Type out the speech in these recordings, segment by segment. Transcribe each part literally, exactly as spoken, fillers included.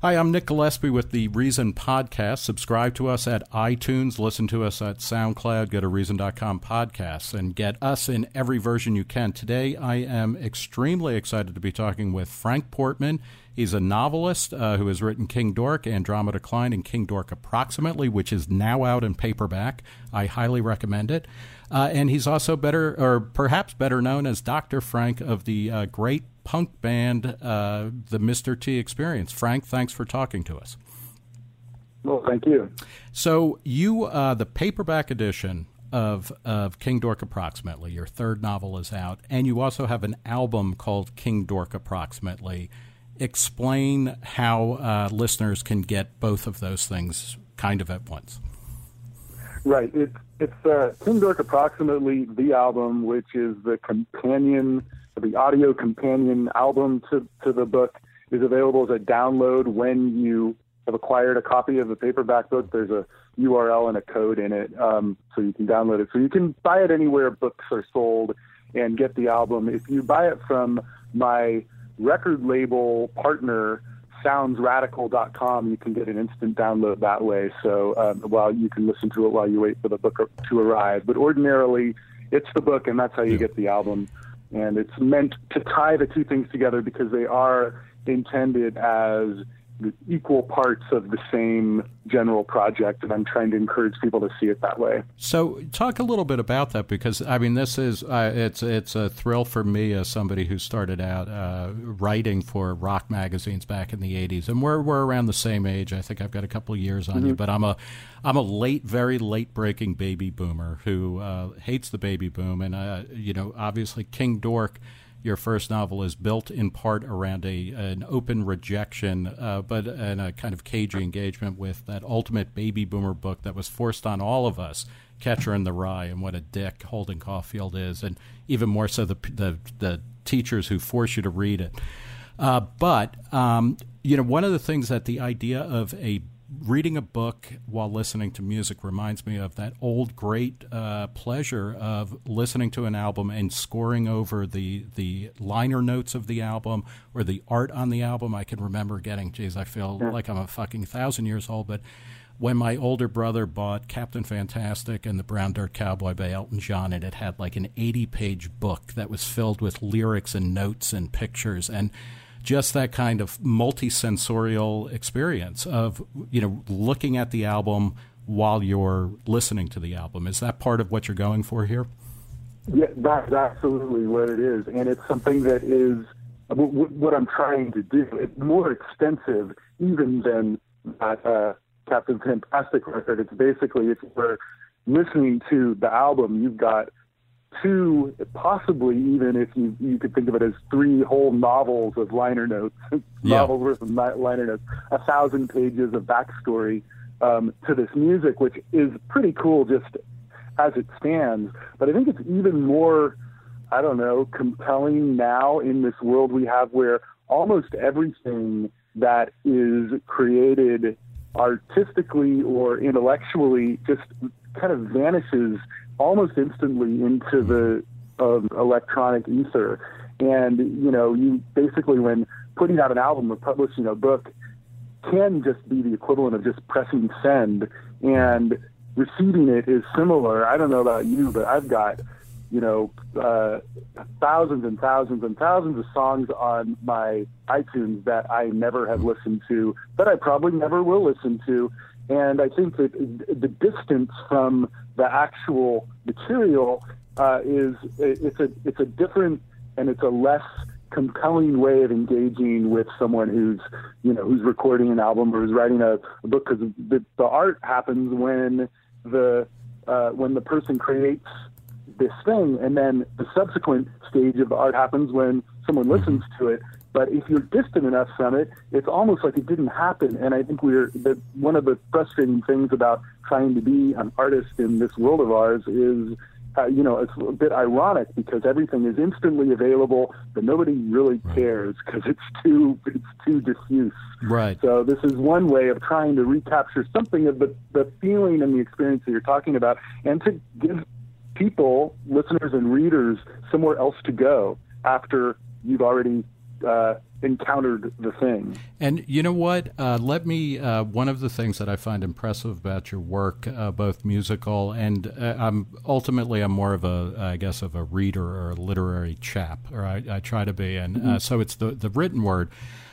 Hi, I'm Nick Gillespie with the Reason Podcast. Subscribe to us at iTunes, listen to us at SoundCloud, go to reason dot com podcasts, and get us in every version you can. Today, I am extremely excited to be talking with Frank Portman. He's a novelist uh, who has written King Dork, Andromeda Klein, and King Dork Approximately, which is now out in paperback. I highly recommend it. Uh, and he's also better, or perhaps better known as Doctor Frank of the uh, great punk band, uh, the Mister T Experience. Frank, thanks for talking to us. Well, thank you. So you, uh, the paperback edition of of King Dork Approximately, your third novel is out, and you also have an album called King Dork Approximately. Explain how uh, listeners can get both of those things kind of at once. Right. It's, it's uh, King Dork Approximately, the album, which is the companion, the audio companion album to, to the book, is available as a download when you have acquired a copy of the paperback book. There's a U R L and a code in it, um, so you can download it. So you can buy it anywhere books are sold and get the album. If you buy it from my record label partner, sounds radical dot com, you can get an instant download that way. So um, while you can listen to it while you wait for the book to arrive. But ordinarily, it's the book, and that's how you get the album. And it's meant to tie the two things together because they are intended as equal parts of the same general project, and I'm trying to encourage people to see it that way. So talk a little bit about that, because I mean, this is uh, it's it's a thrill for me as somebody who started out uh, writing for rock magazines back in the eighties, and we're we're around the same age. I think I've got a couple of years on mm-hmm. you, but I'm a I'm a late, very late breaking baby boomer who uh, hates the baby boom, and uh, you know, obviously King Dork, your first novel, is built in part around a an open rejection, uh, but and a kind of cagey engagement with that ultimate baby boomer book that was forced on all of us, Catcher in the Rye, and what a dick Holden Caulfield is, and even more so the the, the teachers who force you to read it. Uh, but um, you know, one of the things that the idea of a reading a book while listening to music reminds me of that old great uh, pleasure of listening to an album and scoring over the the liner notes of the album or the art on the album. I can remember getting, geez, I feel yeah. like I'm a fucking thousand years old, but when my older brother bought Captain Fantastic and the Brown Dirt Cowboy by Elton John, and it had like an eighty-page book that was filled with lyrics and notes and pictures, and just that kind of multi-sensorial experience of, you know, looking at the album while you're listening to the album. Is that part of what you're going for here? Yeah, that's absolutely what it is. And it's something that is what I'm trying to do. It's more extensive even than that uh, Captain Fantastic record. It's basically, if you're listening to the album, you've got two, possibly even if you you could think of it as three whole novels of liner notes, yeah. novels worth of liner notes, a thousand pages of backstory um, to this music, which is pretty cool just as it stands. But I think it's even more, I don't know, compelling now in this world we have where almost everything that is created artistically or intellectually just kind of vanishes almost instantly into the um, electronic ether. And, you know, you basically, when putting out an album or publishing a book, can just be the equivalent of just pressing send, and receiving it is similar. I don't know about you, but I've got, you know, uh, thousands and thousands and thousands of songs on my iTunes that I never have listened to, that I probably never will listen to. And I think that the distance from the actual material uh, is it's a it's a different and it's a less compelling way of engaging with someone who's you know who's recording an album or who's writing a, a book, because the, the art happens when the uh, when the person creates this thing, and then the subsequent stage of the art happens when someone listens to it. But if you're distant enough from it, it's almost like it didn't happen. And I think we're that one of the frustrating things about trying to be an artist in this world of ours is, uh, you know, it's a bit ironic because everything is instantly available, but nobody really cares because it's too it's too diffuse. Right. So this is one way of trying to recapture something of the the feeling and the experience that you're talking about, and to give people, listeners and readers, somewhere else to go after you've already Uh, encountered the thing. And you know what? Uh, let me. Uh, one of the things that I find impressive about your work, uh, both musical and uh, I'm ultimately I'm more of a, I guess, of a reader or a literary chap, or I, I try to be, and mm-hmm. uh, so it's the the written word.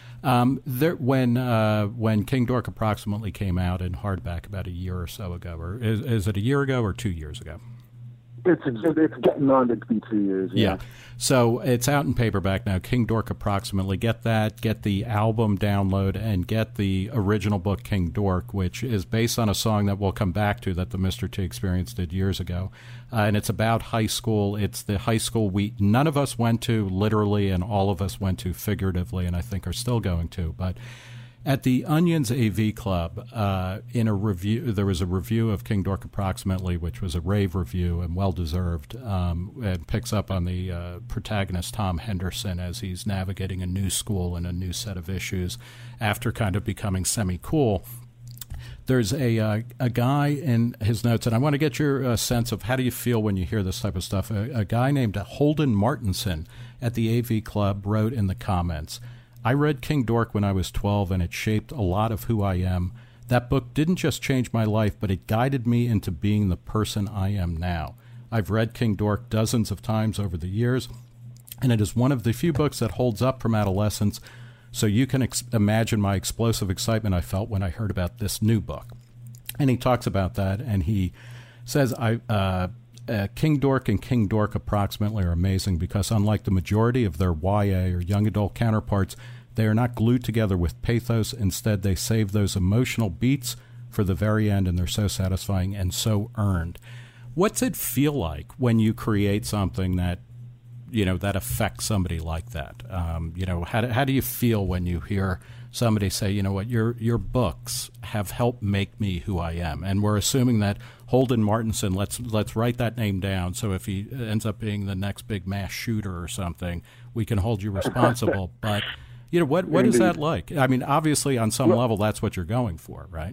Um, there, when uh, when King Dork approximately came out in hardback about a year or so ago, or is, is it a year ago or two years ago? It's it's getting on to be two years. Yeah. yeah. So it's out in paperback now. King Dork approximately. Get that. Get the album download and get the original book King Dork, which is based on a song that we'll come back to that the Mister T Experience did years ago, uh, and it's about high school. It's the high school we none of us went to literally, and all of us went to figuratively, and I think are still going to, but. At the Onion's A V Club, uh, in a review, there was a review of King Dork approximately, which was a rave review and well-deserved. Um, it picks up on the uh, protagonist, Tom Henderson, as he's navigating a new school and a new set of issues after kind of becoming semi-cool. There's a uh, a guy in his notes, and I want to get your uh, sense of how do you feel when you hear this type of stuff. A, a guy named Holden Martinson at the A V Club wrote in the comments, I read King Dork when I was twelve, and it shaped a lot of who I am. That book didn't just change my life, but it guided me into being the person I am now. I've read King Dork dozens of times over the years, and it is one of the few books that holds up from adolescence, so you can ex- imagine my explosive excitement I felt when I heard about this new book. And he talks about that, and he says, I... Uh, Uh, King Dork and King Dork approximately are amazing because unlike the majority of their Y A or young adult counterparts, they are not glued together with pathos. Instead, they save those emotional beats for the very end, and they're so satisfying and so earned. What's it feel like when you create something that, you know, that affects somebody like that? Um, you know, how do, how do you feel when you hear somebody say, you know what, your your books have helped make me who I am? And we're assuming that Holden Martinson, let's let's write that name down, so if he ends up being the next big mass shooter or something, we can hold you responsible. But, you know, what what is that like? I mean, obviously, on some well, level, that's what you're going for, right?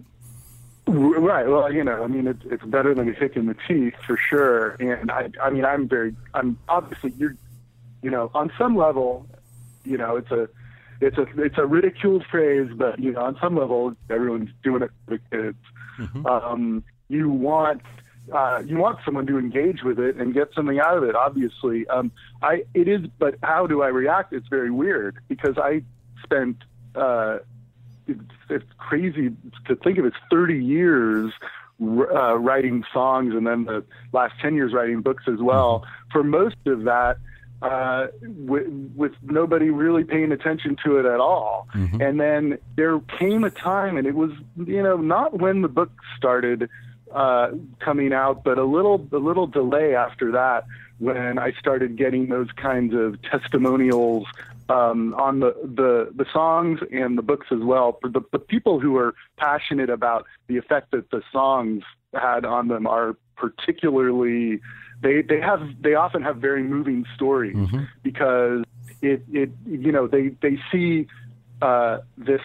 Right. Well, you know, I mean, it's it's better than a kick in the teeth for sure. And I, I mean, I'm very, I'm obviously you're, you know, on some level, you know, it's a, it's a, it's a ridiculed phrase, but you know, on some level, everyone's doing it for the kids. Mm-hmm. Um, you want, uh, you want someone to engage with it and get something out of it. Obviously, um, I it is, but how do I react? It's very weird because I spent. Uh, It's, it's crazy to think of it. thirty years uh, writing songs, and then the last ten years writing books as well. Mm-hmm. For most of that, uh, with, with nobody really paying attention to it at all. Mm-hmm. And then there came a time, and it was, you know, not when the book started uh, coming out, but a little, a little delay after that, when I started getting those kinds of testimonials um, on the, the, the songs and the books as well. For the, the people who are passionate about the effect that the songs had on them are particularly, they, they have, they often have very moving stories mm-hmm. because it, it, you know, they, they see uh, this,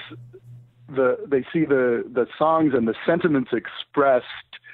the, they see the, the songs and the sentiments expressed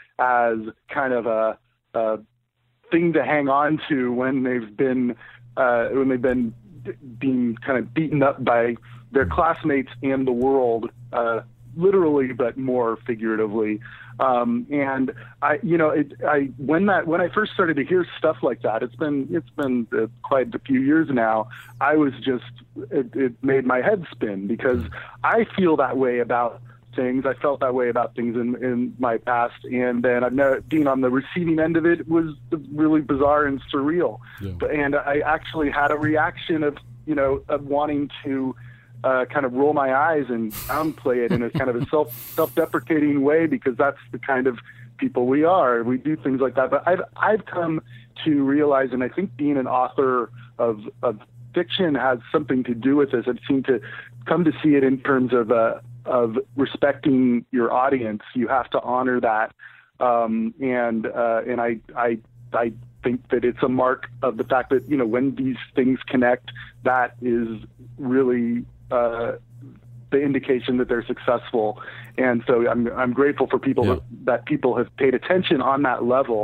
as kind of a, a thing to hang on to when they've been, uh, when they've been being kind of beaten up by their classmates and the world, uh, literally, but more figuratively. Um, and I, you know, it, I, when that, when I first started to hear stuff like that, it's been, it's been uh, quite a few years now. I was just, it, it made my head spin because I feel that way about things. I felt that way about things in, in my past. And then I've never being on the receiving end of it was really bizarre and surreal. Yeah. But, and I actually had a reaction of, you know, of wanting to uh, kind of roll my eyes and downplay it in a kind of a self, self-deprecating way, because that's the kind of people we are. We do things like that. But I've, I've come to realize, and I think being an author of, of fiction has something to do with this. I've seemed to come to see it in terms of, uh, of respecting your audience. You have to honor that. Um, and, uh, and I, I, I think that it's a mark of the fact that, you know, when these things connect, that is really, uh, the indication that they're successful. And so I'm, I'm grateful for people yeah. that, that people have paid attention on that level.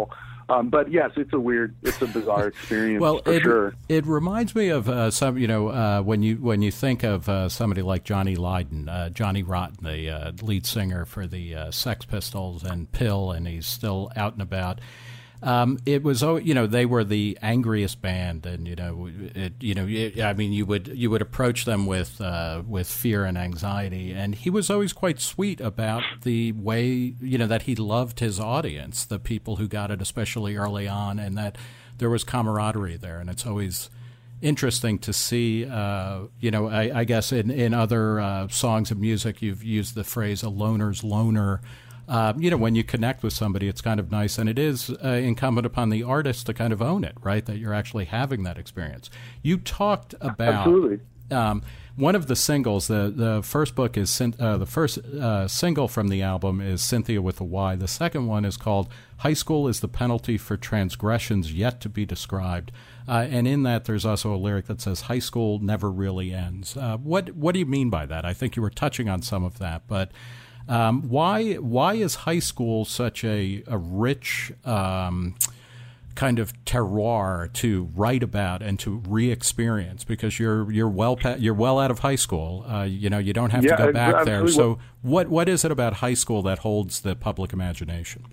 Um, but yes, it's a weird, it's a bizarre experience well, for it, sure. It reminds me of uh, some, you know, uh, when you when you think of uh, somebody like Johnny Lydon, uh, Johnny Rotten, the uh, lead singer for the uh, Sex Pistols and Pill, and he's still out and about. Um, it was, oh, you know, they were the angriest band, and you know, it, you know, it, I mean, you would you would approach them with uh, with fear and anxiety, and he was always quite sweet about the way, you know, that he loved his audience, the people who got it, especially early on, and that there was camaraderie there, and it's always interesting to see. Uh, you know, I, I guess in in other uh, songs of music, you've used the phrase "a loner's loner." Uh, you know, when you connect with somebody, it's kind of nice, and it is uh, incumbent upon the artist to kind of own it, right? That you're actually having that experience. You talked about Absolutely. Um, one of the singles. The the first book is uh, the first uh, single from the album is Cynthia with a Y. The second one is called "High School is the Penalty for Transgressions Yet to Be Described," uh, and in that there's also a lyric that says "High school never really ends." Uh, what what do you mean by that? I think you were touching on some of that, but. Um, why why is high school such a a rich um, kind of terroir to write about and to re-experience? Because you're you're well you're well out of high school. Uh, you know, you don't have yeah, to go back absolutely. there. So what what is it about high school that holds the public imagination?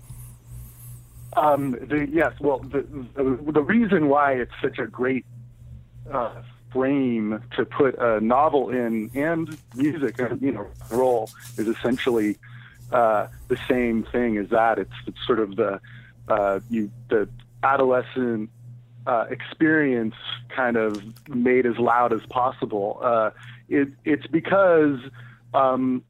Um, the, yes, well, the, the the reason why it's such a great uh, frame to put a novel in and music, you know, role is essentially uh, the same thing as that. It's, it's sort of the uh, you the adolescent uh, experience kind of made as loud as possible. Uh, it, it's because um,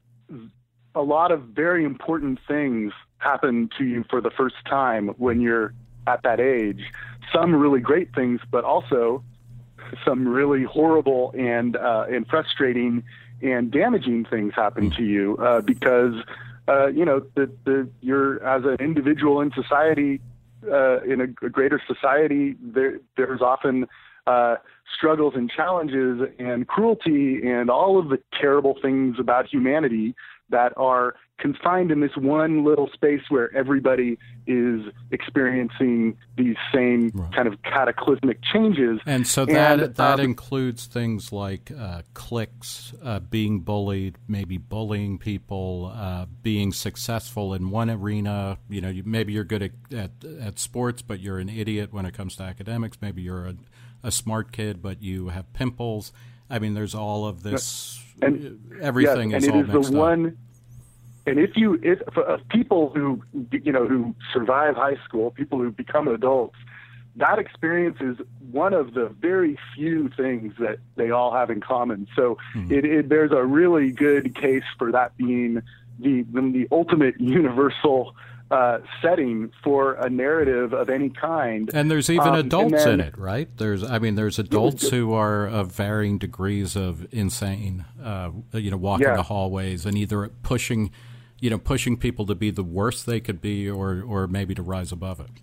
a lot of very important things happen to you for the first time when you're at that age. Some really great things, but also some really horrible and uh, and frustrating and damaging things happen to you uh, because uh, you know the, the you're as an individual in society uh, in a, a greater society. There there's often uh, struggles and challenges and cruelty and all of the terrible things about humanity that are confined in this one little space where everybody is experiencing these same right. kind of cataclysmic changes. And so that and, that um, includes things like uh, cliques, uh, being bullied, maybe bullying people, uh, being successful in one arena. You know, you, maybe you're good at, at, at sports, but you're an idiot when it comes to academics. Maybe you're a, a smart kid, but you have pimples. I mean, there's all of this. And, everything yes, is and all it is mixed the up. One, and if you, if uh, people who, you know, who survive high school, people who become adults, that experience is one of the very few things that they all have in common. So mm-hmm. it, it, there's a really good case for that being the the, the ultimate universal uh, setting for a narrative of any kind. And there's even um, adults then, in it, right? There's, I mean, there's adults who are of varying degrees of insane, uh, you know, walking yeah. the hallways and either pushing, you know, pushing people to be the worst they could be, or or maybe to rise above it.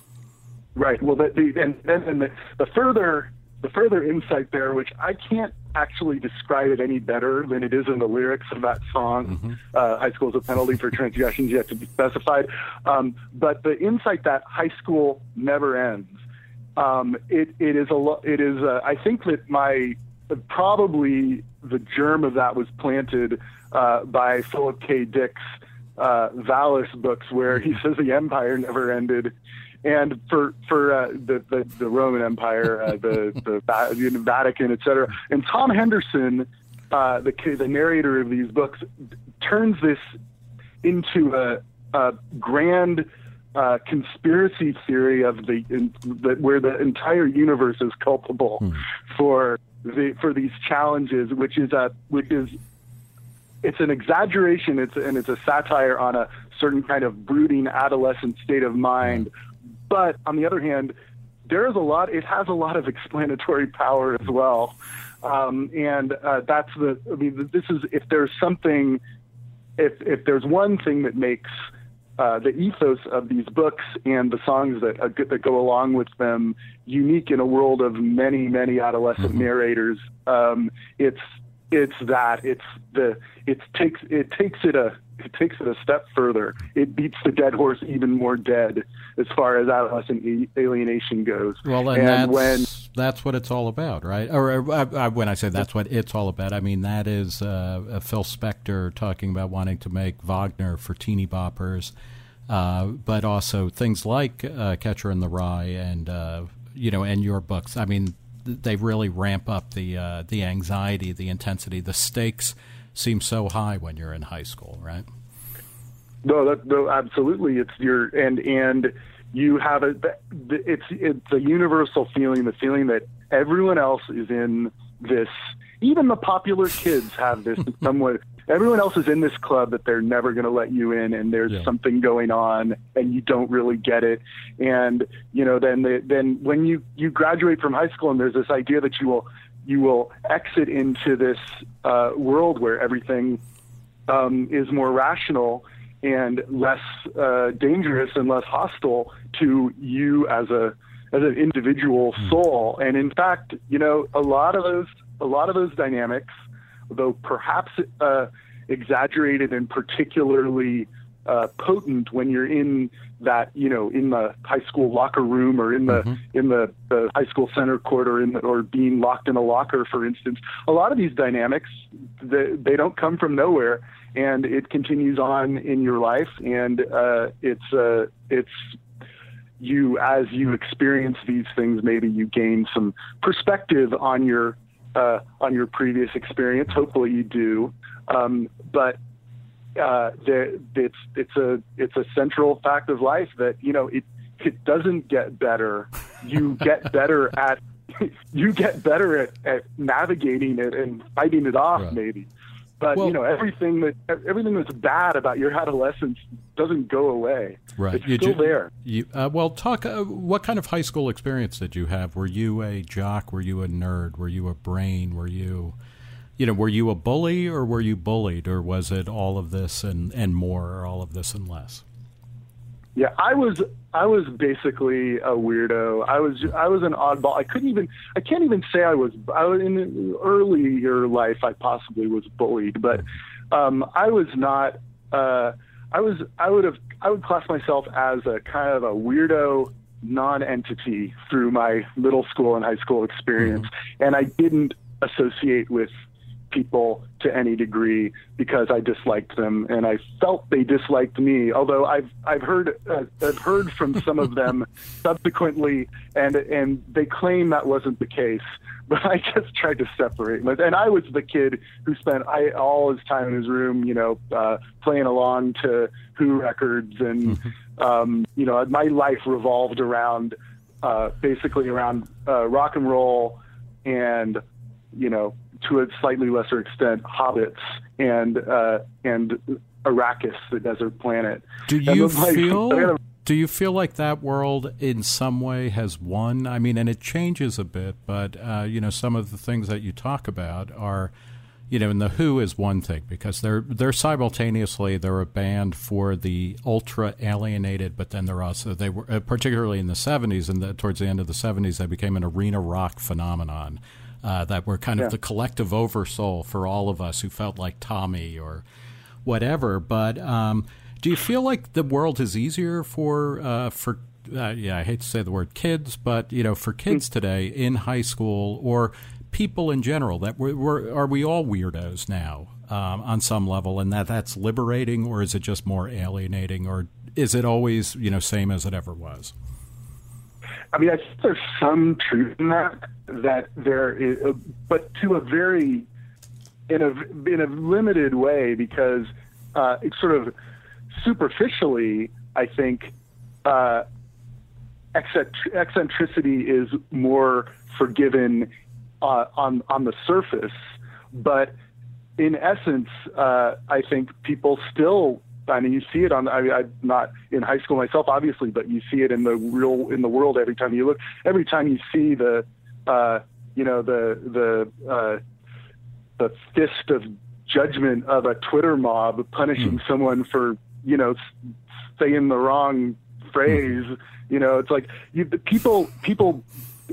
Right. Well, the, the, and then the, the further the further insight there, which I can't actually describe it any better than it is in the lyrics of that song, mm-hmm. uh, High School is a Penalty for Transgressions Yet to Be Specified. Um, but the insight that high school never ends. Um, it, it is a lo- it is uh, I think that my probably the germ of that was planted uh, by Philip K. Dick's uh, Valis books, where he says the empire never ended. And for for uh, the, the the Roman Empire, uh, the the Vatican, et cetera. And Tom Henderson, uh, the the narrator of these books, turns this into a, a grand uh, conspiracy theory of the, in, the where the entire universe is culpable hmm. for the for these challenges, which is a which is it's an exaggeration. It's and it's a satire on a certain kind of brooding adolescent state of mind. Hmm. But on the other hand, there is a lot. It has a lot of explanatory power as well, um, and uh, that's the. I mean, this is if there's something, if if there's one thing that makes uh, the ethos of these books and the songs that uh, that go along with them unique in a world of many many adolescent mm-hmm. narrators. Um, it's it's that it's the it takes it takes it a it takes it a step further. It beats the dead horse even more dead as far as adolescent alienation goes. Well, and, and that's when, that's what it's all about, right? Or uh, uh, when I say that's what it's all about, I mean that is uh, Phil Spector talking about wanting to make Wagner for teeny boppers, uh, but also things like uh, Catcher in the Rye and uh, you know, and your books. I mean, they really ramp up the uh, the anxiety, the intensity, the stakes seem so high when you're in high school, right? No, that, no, absolutely. It's your and and you have a it's it's a universal feeling, the feeling that everyone else is in this. Even the popular kids have this in some way. Everyone else is in this club that they're never going to let you in, and there's yeah. something going on, and you don't really get it. And you know, then the, then when you, you graduate from high school, and there's this idea that you will you will exit into this uh, world where everything um, is more rational and less uh, dangerous and less hostile to you as a as an individual soul. And in fact, you know, a lot of those a lot of those dynamics, though perhaps uh, exaggerated and particularly uh, potent when you're in that, you know, in the high school locker room or in the mm-hmm. in the, the high school center court or in the, or being locked in a locker, for instance. A lot of these dynamics, they, they don't come from nowhere, and it continues on in your life, and uh, it's uh, it's you as you experience these things, maybe you gain some perspective on your Uh, on your previous experience. Hopefully you do. Um, but uh, there, it's it's a it's a central fact of life that, you know, it it doesn't get better. You get better at you get better at, at navigating it and fighting it off, right. maybe. But well, you know, everything that everything that's bad about your adolescence doesn't go away. Right, it's you still ju- there. You, uh, well, talk. Uh, what kind of high school experience did you have? Were you a jock? Were you a nerd? Were you a brain? Were you, you know, were you a bully or were you bullied, or was it all of this and, and more, or all of this and less? Yeah, I was I was basically a weirdo. I was I was an oddball. I couldn't even I can't even say I was. I was in earlier life. I possibly was bullied, but um, I was not. Uh, I was I would have I would class myself as a kind of a weirdo non-entity through my middle school and high school experience, mm-hmm. and I didn't associate with people to any degree because I disliked them, and I felt they disliked me. Although I've I've heard uh, I've heard from some of them subsequently, and and they claim that wasn't the case. But I just tried to separate, and I was the kid who spent I, all his time in his room, you know, uh, playing along to Who records, and mm-hmm. um, you know, my life revolved around uh, basically around uh, rock and roll, and you know, to a slightly lesser extent, hobbits and uh, and Arrakis, the desert planet. Do you feel? Do you feel like that world in some way has won? I mean, and it changes a bit, but uh, you know, some of the things that you talk about are, you know, and the Who is one thing because they're they're simultaneously they're a band for the ultra alienated, but then they're also they were uh, particularly in the seventies and the, towards the end of the seventies they became an arena rock phenomenon. Uh, that were kind yeah. of the collective oversoul for all of us who felt like Tommy or whatever. But um, do you feel like the world is easier for uh, for uh, yeah, I hate to say the word kids, but you know, for kids today in high school or people in general, that we're, we're are we all weirdos now um, on some level, and that that's liberating, or is it just more alienating, or is it always, you know, same as it ever was? I mean, I think there's some truth in that, that there is, but to a very, in a, in a limited way, because uh, it's sort of superficially, I think, uh, eccentricity is more forgiven uh, on, on the surface. But in essence, uh, I think people still, I mean, you see it on, I mean, I'm not in high school myself, obviously, but you see it in the real, in the world every time you look, every time you see the, uh, you know, the, the, uh, the fist of judgment of a Twitter mob punishing mm. someone for, you know, saying the wrong phrase, mm. you know, it's like you, people, people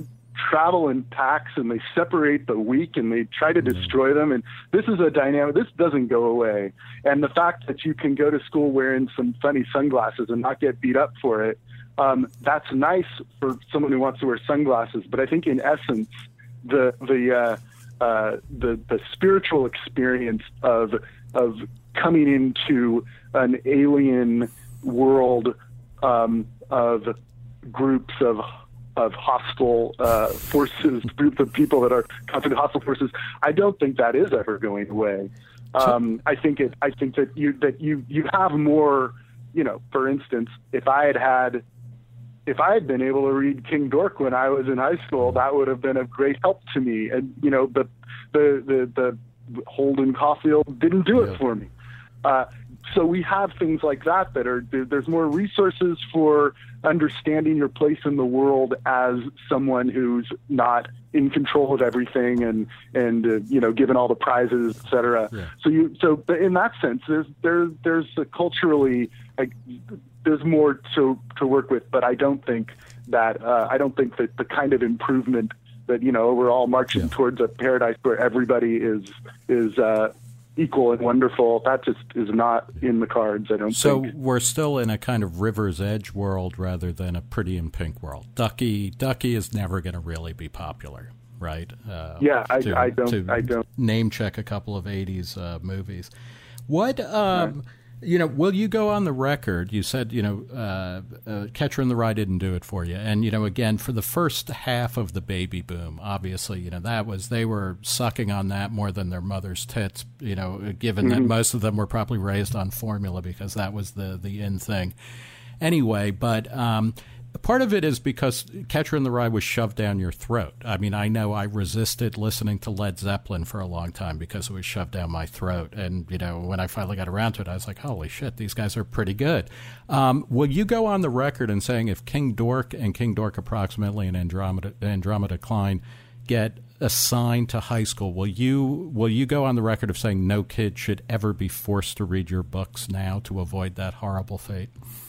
travel in packs and they separate the weak and they try to destroy them. And this is a dynamic. This doesn't go away. And the fact that you can go to school wearing some funny sunglasses and not get beat up for it, um, that's nice for someone who wants to wear sunglasses. But I think in essence, the the uh, uh, the the spiritual experience of of coming into an alien world um, of groups of of hostile uh, forces, groups of people that are constantly hostile forces. I don't think that is ever going away. Um, I think it. I think that you that you you have more. You know, for instance, if I had had, if I had been able to read King Dork when I was in high school, that would have been of great help to me. And you know, the the the, the Holden Caulfield didn't do it yeah. for me. Uh, so we have things like that that are there's more resources for understanding your place in the world as someone who's not in control of everything and and uh, you know given all the prizes, et cetera. Yeah. So you so in that sense, there's there there's a culturally like, there's more to to work with, but I don't think that uh, I don't think that the kind of improvement that you know we're all marching yeah. towards a paradise where everybody is is. Uh, equal and wonderful. That just is not in the cards, I don't so think. So we're still in a kind of River's Edge world rather than a Pretty in Pink world. Ducky Ducky is never going to really be popular, right? Uh, yeah, I, to, I don't. To I don't name check a couple of eighties uh, movies. What um, right. you know? Will you go on the record? You said you know uh, uh, Catcher in the Rye didn't do it for you, and you know again for the first half of the baby boom, obviously you know that was they were sucking on that more than their mother's tits. You know, given mm-hmm. that most of them were probably raised on formula because that was the the in thing. Anyway, but. Um, Part of it is because Catcher in the Rye was shoved down your throat. I mean, I know I resisted listening to Led Zeppelin for a long time because it was shoved down my throat. And, you know, when I finally got around to it, I was like, holy shit, these guys are pretty good. Um, will you go on the record and saying if King Dork and King Dork Approximately and Andromeda, Andromeda Decline get assigned to high school, will you will you go on the record of saying no kid should ever be forced to read your books now to avoid that horrible fate?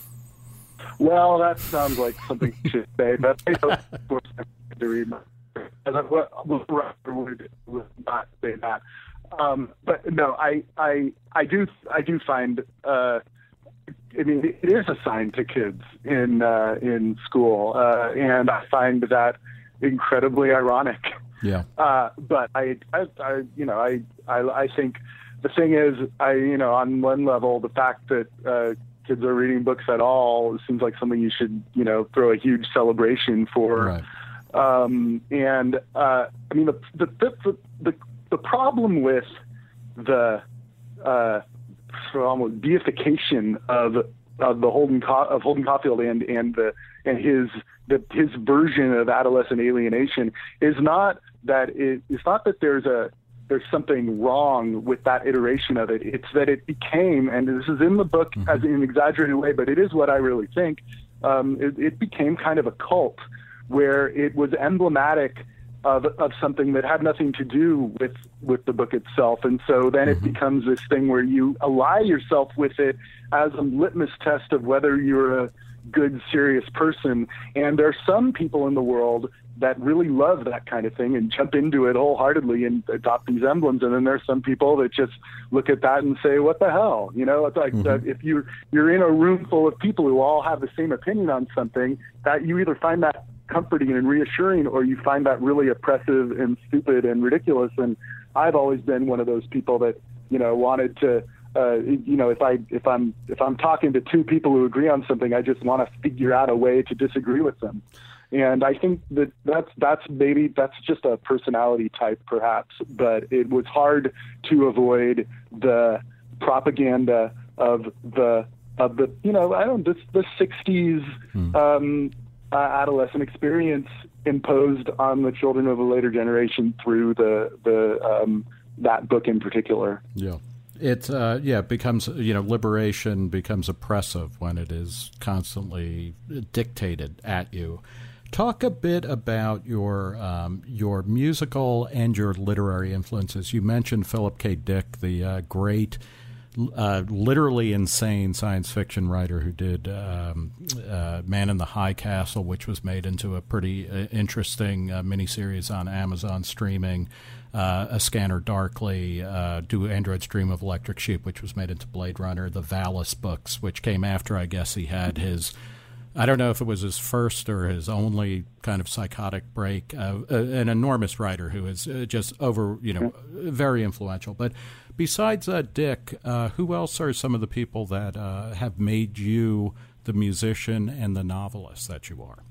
Well, that sounds like something you should say, but I don't force them to read my would not say that. Um, but no, I, I, I do, I do find. Uh, I mean, it is assigned to kids in uh, in school, uh, and I find that incredibly ironic. Yeah. Uh, but I, I, I, you know, I, I, I think the thing is, I, you know, on one level, the fact that uh, kids are reading books at all seems like something you should, you know, throw a huge celebration for. Right. Um, and uh, I mean, the the, the the the problem with the uh, almost deification of of the Holden of Holden Caulfield and and the and his the his version of adolescent alienation is not that it, it's not that there's a there's something wrong with that iteration of it. It's that it became, and this is in the book mm-hmm. as in an exaggerated way, but it is what I really think. Um, it, it became kind of a cult where it was emblematic of, of something that had nothing to do with, with the book itself. And so then mm-hmm. it becomes this thing where you ally yourself with it as a litmus test of whether you're a good, serious person. And there are some people in the world that really love that kind of thing and jump into it wholeheartedly and adopt these emblems. And then there's some people that just look at that and say, what the hell? You know, it's like mm-hmm. that if you're, you're in a room full of people who all have the same opinion on something, that you either find that comforting and reassuring, or you find that really oppressive and stupid and ridiculous. And I've always been one of those people that, you know, wanted to, uh, you know, if I, if I'm, if I'm talking to two people who agree on something, I just want to figure out a way to disagree with them. And I think that that's, that's maybe that's just a personality type perhaps, but it was hard to avoid the propaganda of the, of the, you know, I don't, this, the sixties, hmm. um, uh, adolescent experience imposed on the children of a later generation through the, the, um, that book in particular. Yeah. It, uh, yeah, it becomes, you know, liberation becomes oppressive when it is constantly dictated at you. Talk a bit about your um, your musical and your literary influences. You mentioned Philip K. Dick, the uh, great uh, literally insane science fiction writer who did um, uh, Man in the High Castle, which was made into a pretty uh, interesting uh, miniseries on Amazon streaming. Uh, A Scanner Darkly, uh, Do Androids Dream of Electric Sheep, which was made into Blade Runner, the Valis books, which came after, I guess, he had his, I don't know if it was his first or his only kind of psychotic break, uh, an enormous writer who is uh, just over, you know, very influential. But besides uh, Dick, uh, who else are some of the people that uh, have made you the musician and the novelist that you are?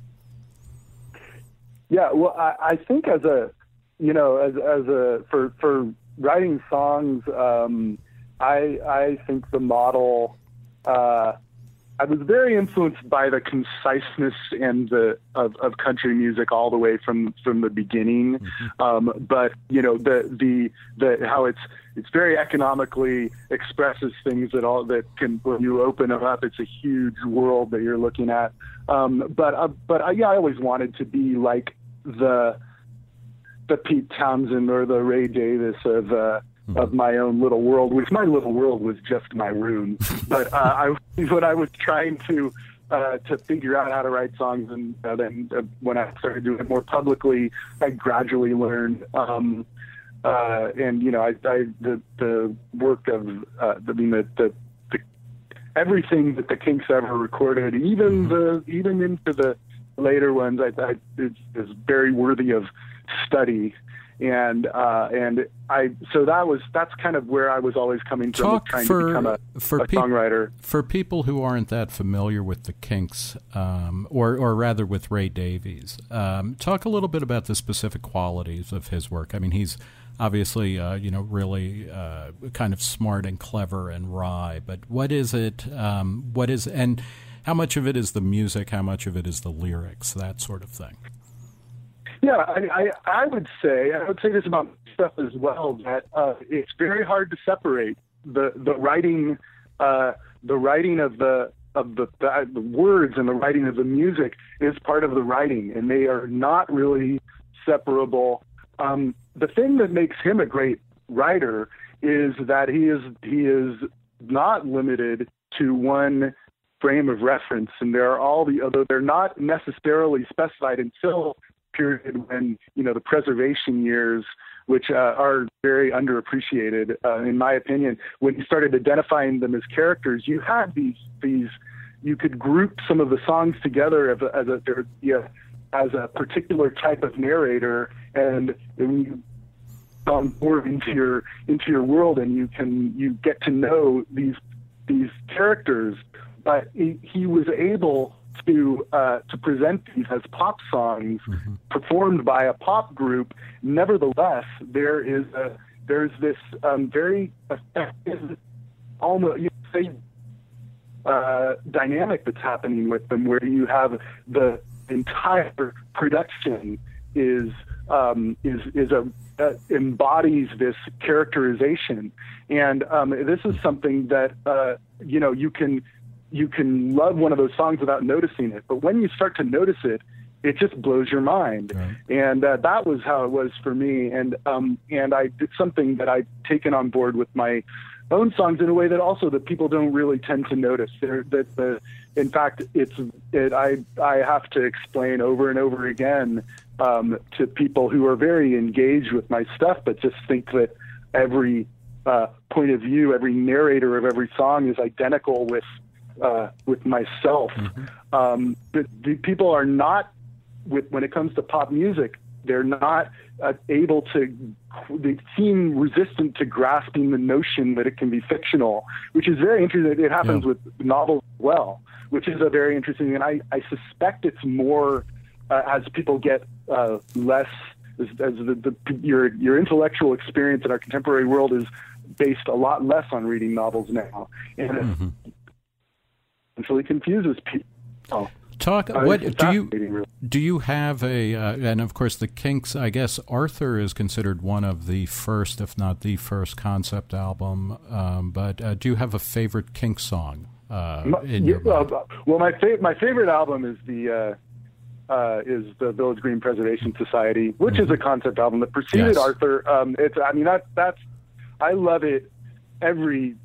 Yeah, well, I, I think as a, you know, as as a for for writing songs, um, I I think the model. Uh, I was very influenced by the conciseness and the of, of country music all the way from from the beginning. Mm-hmm. Um, but you know the the the how it's it's very economically expresses things that all that can when you open it up, it's a huge world that you're looking at. Um, but uh, but uh, yeah, I always wanted to be like the. the Pete Townsend or the Ray Davis of uh, mm-hmm. of my own little world, which my little world was just my room. But uh, I, when I was trying to uh, to figure out how to write songs, and uh, then uh, when I started doing it more publicly, I gradually learned. Um, uh, and you know, I, I the the work of uh, I mean the, the the everything that the Kinks ever recorded, even the even into the later ones, I, I is, is very worthy of study. And uh, and I so that was that's kind of where I was always coming from, Talk trying for, to become a, for a pe- songwriter. For people who aren't that familiar with the Kinks, um, or or rather with Ray Davies, um, talk a little bit about the specific qualities of his work. I mean, he's obviously uh, you know really uh, kind of smart and clever and wry, but what is it? Um, what is and how much of it is the music? How much of it is the lyrics? That sort of thing. Yeah, I, I, I would say, I would say this about stuff as well, that uh, it's very hard to separate the the writing, uh, the writing of the of the, the the words and the writing of the music is part of the writing, and they are not really separable. Um, the thing that makes him a great writer is that he is he is not limited to one frame of reference, and there are all the other. They're not necessarily specified until period when, you know, the preservation years, which uh, are very underappreciated, uh, in my opinion. When you started identifying them as characters, you had these, these you could group some of the songs together as a, as a, yeah, as a particular type of narrator, and when you on board into your into your world, and you can you get to know these these characters. But he, he was able to uh, to present these as pop songs, mm-hmm. performed by a pop group. Nevertheless, there is a there's this um, very effective, almost you say uh, dynamic that's happening with them, where you have the entire production is um, is is a uh, embodies this characterization, and um, this is something that uh, you know you can. You can love one of those songs without noticing it, but when you start to notice it, it just blows your mind. Right. And uh, that was how it was for me. And um, and I did something that I've taken on board with my own songs in a way that also that people don't really tend to notice. They're, that the, in fact, it's it, I I have to explain over and over again um, to people who are very engaged with my stuff, but just think that every uh, point of view, every narrator of every song is identical with. Uh, with myself. Mm-hmm. Um, the, the people are not, with when it comes to pop music, they're not uh, able to, they seem resistant to grasping the notion that it can be fictional, which is very interesting. It happens yeah. with novels as well, which is a very interesting, and I, I suspect it's more uh, as people get uh, less, as, as the, the, your, your intellectual experience in our contemporary world is based a lot less on reading novels now. And mm-hmm. Actually confuses people. Oh. Talk. Uh, what do you do? You have a, uh, and of course the Kinks. I guess Arthur is considered one of the first, if not the first, concept album. Um, but uh, do you have a favorite Kinks song uh, my, in your yeah, mind? Uh, well, my fa- my favorite album is the uh, uh, is the Village Green Preservation Society, which mm-hmm. is a concept album that preceded yes. Arthur. Um, it's. I mean that that's. I love it. Every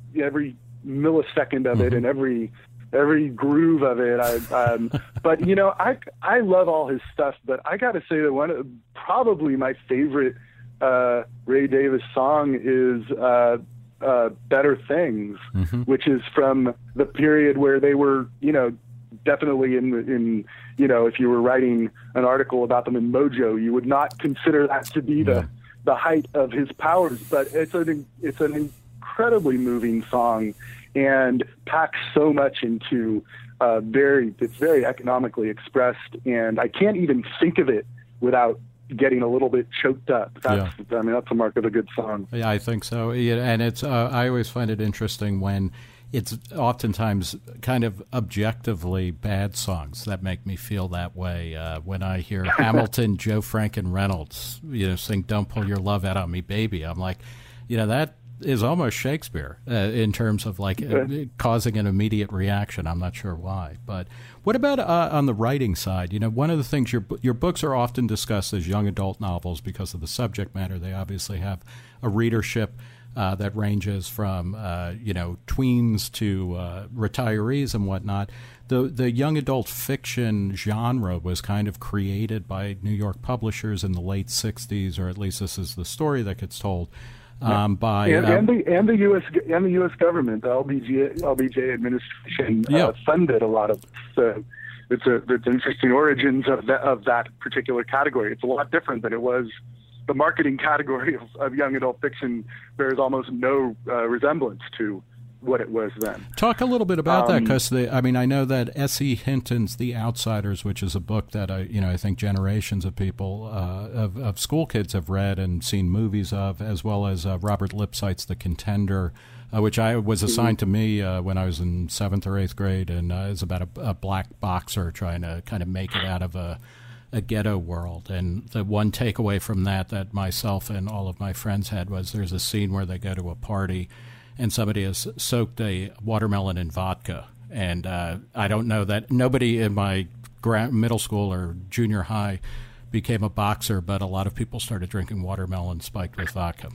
every millisecond of it and every every groove of it. I, um, but you know, I I love all his stuff. But I got to say that one of probably my favorite uh, Ray Davies song is uh, uh, "Better Things," mm-hmm. which is from the period where they were, you know, definitely in in you know, if you were writing an article about them in Mojo, you would not consider that to be the yeah. the height of his powers. But it's an it's an incredibly moving song, and packs so much into uh, very, it's very economically expressed, and I can't even think of it without getting a little bit choked up. That's, yeah. I mean, that's a mark of a good song. Yeah, I think so. Yeah, and it's, uh, I always find it interesting when it's oftentimes kind of objectively bad songs that make me feel that way. Uh, when I hear Hamilton, Joe Franken Reynolds, you know, sing "Don't Pull Your Love Out on Me, Baby," I'm like, you know, that is almost Shakespeare uh, in terms of like uh, causing an immediate reaction. I'm not sure why. But what about uh, on the writing side? You know, one of the things, your your books are often discussed as young adult novels because of the subject matter. They obviously have a readership uh, that ranges from, uh, you know, tweens to uh, retirees and whatnot. The, the young adult fiction genre was kind of created by New York publishers in the late sixties, or at least this is the story that gets told. Um, by and, uh, and the and the U S and the U S government, the L B J L B J administration uh, yeah. funded a lot of. So it's a it's interesting origins of that of that particular category. It's a lot different than it was. The marketing category of, of young adult fiction bears almost no uh, resemblance to what it was then. Talk a little bit about um, that, because I mean, I know that S E Hinton's The Outsiders, which is a book that I, you know, I think generations of people, uh, of, of school kids have read and seen movies of, as well as uh, Robert Lipsyte's The Contender, uh, which I was assigned mm-hmm. to me uh, when I was in seventh or eighth grade, and uh, it's about a, a black boxer trying to kind of make it out of a, a ghetto world. And the one takeaway from that that myself and all of my friends had was there's a scene where they go to a party and somebody has soaked a watermelon in vodka. And uh, I don't know that nobody in my gra- middle school or junior high became a boxer, but a lot of people started drinking watermelon spiked with vodka.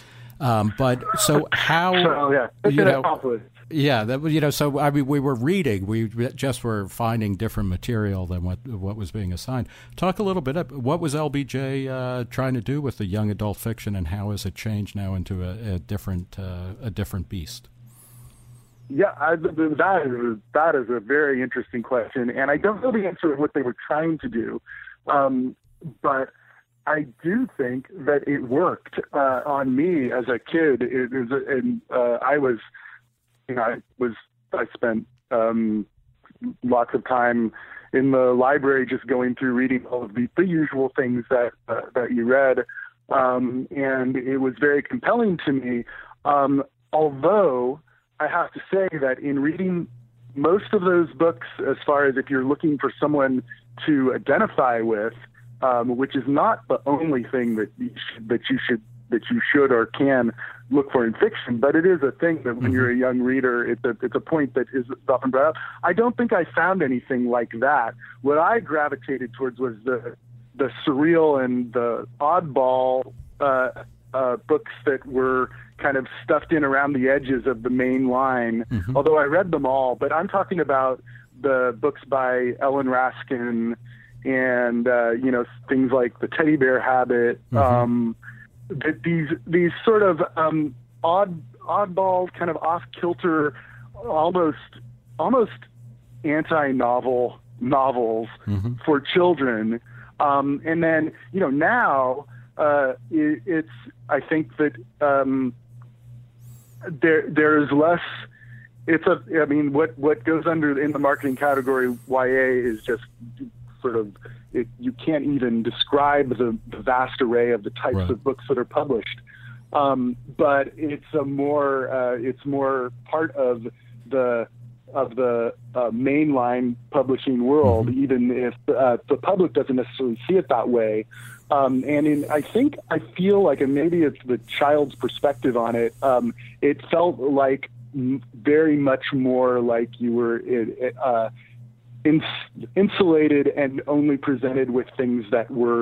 Um, but so how, so, yeah, you know, yeah, that, you know, so I mean, we were reading, we just were finding different material than what what was being assigned. Talk a little bit about what was L B J uh, trying to do with the young adult fiction, and how has it changed now into a, a different uh, a different beast? Yeah, I, that is that is a very interesting question, and I don't know the answer of what they were trying to do, um, but I do think that it worked uh, on me as a kid. It, it was, and uh, I was, you know, I was, I spent um, lots of time in the library just going through reading all of the, the usual things that uh, that you read, um, and it was very compelling to me. Um, although I have to say that in reading most of those books, as far as if you're looking for someone to identify with, Um, which is not the only thing that you should, that you should that you should or can look for in fiction, but it is a thing that when mm-hmm. you're a young reader, it's a it's a point that is often brought up. I don't think I found anything like that. What I gravitated towards was the the surreal and the oddball uh, uh, books that were kind of stuffed in around the edges of the main line. Mm-hmm. Although I read them all, but I'm talking about the books by Ellen Raskin. And, uh, you know, things like The Teddy Bear Habit, mm-hmm. um, th- these these sort of um, odd, oddball, kind of off-kilter, almost almost anti-novel novels mm-hmm. for children. Um, and then, you know, now uh, it, it's, I think that um, there there's less, it's a, I mean, what, what goes under in the marketing category Y A is just sort of, it, you can't even describe the, the vast array of the types right. of books that are published. Um, but it's a more, uh, it's more part of the of the uh, mainline publishing world, mm-hmm. even if uh, the public doesn't necessarily see it that way. Um, and in, I think I feel like, and maybe it's the child's perspective on it, um, it felt like m- very much more like you were uh, ins- insulated and only presented with things that were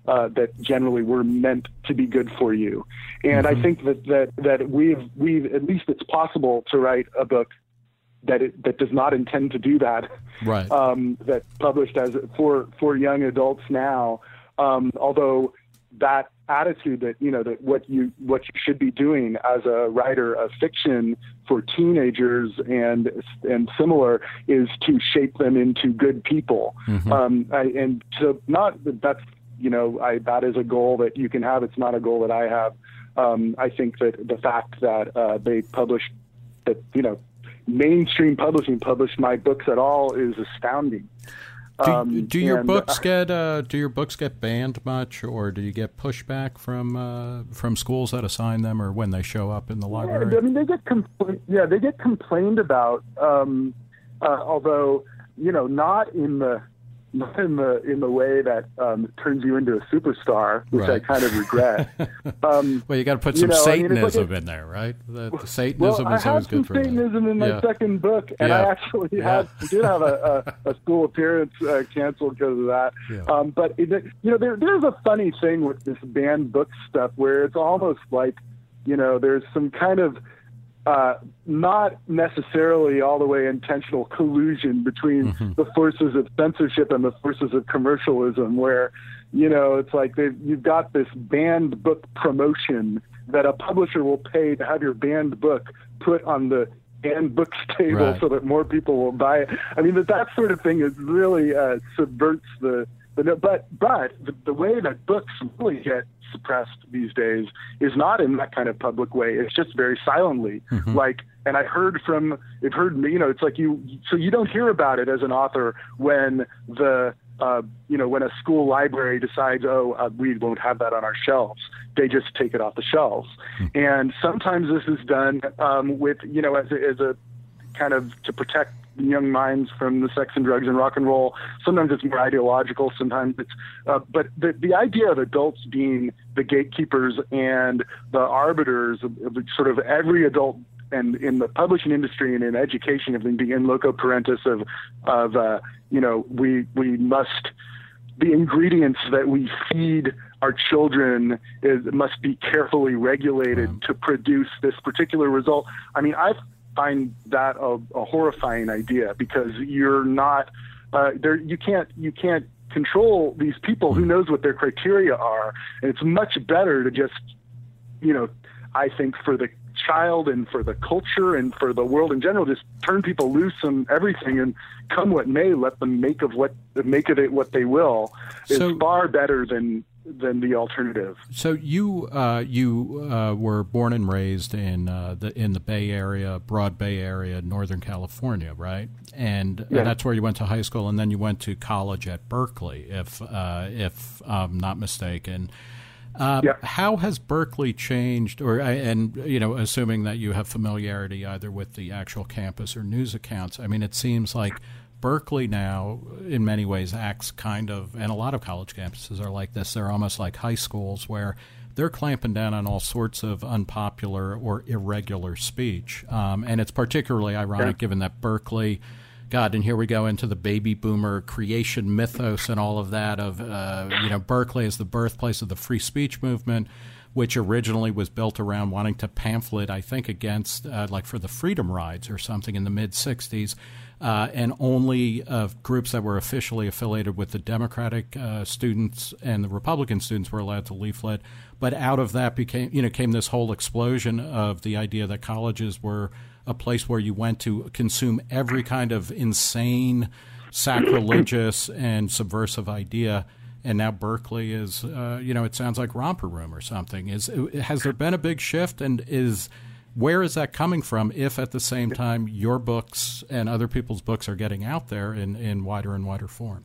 uh, that generally were meant to be good for you. And Mm-hmm. I think that, that, that we've, we've, at least it's possible to write a book that it, that does not intend to do that. Right. Um, that published as for, for young adults now. Um, although that attitude that, you know, that what you, what you should be doing as a writer of fiction for teenagers and, and similar is to shape them into good people. Mm-hmm. Um, I, and so not that's, you know, I, that is a goal that you can have. It's not a goal that I have. Um, I think that the fact that, uh, they published that, you know, mainstream publishing published my books at all is astounding. Do, Um, do your and, books uh, get uh, do your books get banned much, or do you get pushback from uh, from schools that assign them, or when they show up in the library? Yeah, I mean, they get compl- yeah, they get complained about. Um, uh, although, you know, not in the not in the in the way that um, turns you into a superstar, which Right. I kind of regret. Um, Well, you got to put you some know, I mean, it's like Satanism a- in there, right? The, the Satanism well, I is have always some good for that. Satanism in my Yeah. second book, and Yeah. I actually Yeah. had did have a, a, a school appearance uh, canceled because of that. Yeah. Um, but it, you know, there, there's a funny thing with this banned book stuff where it's almost like, you know, there's some kind of uh, not necessarily all the way intentional collusion between Mhm. the forces of censorship and the forces of commercialism, where, you know, it's like they've, you've got this banned book promotion that a publisher will pay to have your banned book put on the banned books table Right. so that more people will buy it. I mean, that, that sort of thing is really uh, subverts the, the but but the, the way that books really get suppressed these days is not in that kind of public way. It's just very silently. Mhm. Like, and I heard from, I've heard, you know, it's like you, so you don't hear about it as an author when the, uh, you know, when a school library decides, oh, uh, we won't have that on our shelves. They just take it off the shelves. Mhm. And sometimes this is done um, with, you know, as a, as a kind of to protect young minds from the sex and drugs and rock and roll. Sometimes it's more ideological. Sometimes it's, uh, but the, the idea of adults being the gatekeepers and the arbiters of, of sort of every adult and in the publishing industry and in education of them being in loco parentis of, of, uh, you know, we, we must, the ingredients that we feed our children is, must be carefully regulated Right. to produce this particular result. I mean, I've, find that a, a horrifying idea because you're not uh, there. You can't you can't control these people. Who knows what their criteria are? And it's much better to just, you know, I think for the child and for the culture and for the world in general, just turn people loose on everything and come what may, let them make of what make of it what they will. Is So- far better than than the alternative. So you uh, you uh, were born and raised in uh, the in the Bay Area, Broad Bay Area, Northern California, right? And, Yeah. and that's where you went to high school, and then you went to college at Berkeley, if uh, if I'm not mistaken. Uh, Yeah. How has Berkeley changed, or and you know, assuming that you have familiarity either with the actual campus or news accounts? I mean, it seems like Berkeley now, in many ways, acts kind of, and a lot of college campuses are like this. They're almost like high schools where they're clamping down on all sorts of unpopular or irregular speech. Um, and it's particularly ironic Yeah. given that Berkeley, God, and here we go into the baby boomer creation mythos and all of that of, uh, you know, Berkeley is the birthplace of the free speech movement, which originally was built around wanting to pamphlet, I think, against, uh, like for the Freedom Rides or something in the mid-sixties. Uh, and only uh, groups that were officially affiliated with the Democratic uh, students and the Republican students were allowed to leaflet. But out of that became, you know, came this whole explosion of the idea that colleges were a place where you went to consume every kind of insane, sacrilegious, and subversive idea. And now Berkeley is, uh, you know, it sounds like Romper Room or something. Is has there been a big shift, and is where is that coming from if at the same time your books and other people's books are getting out there in, in wider and wider form?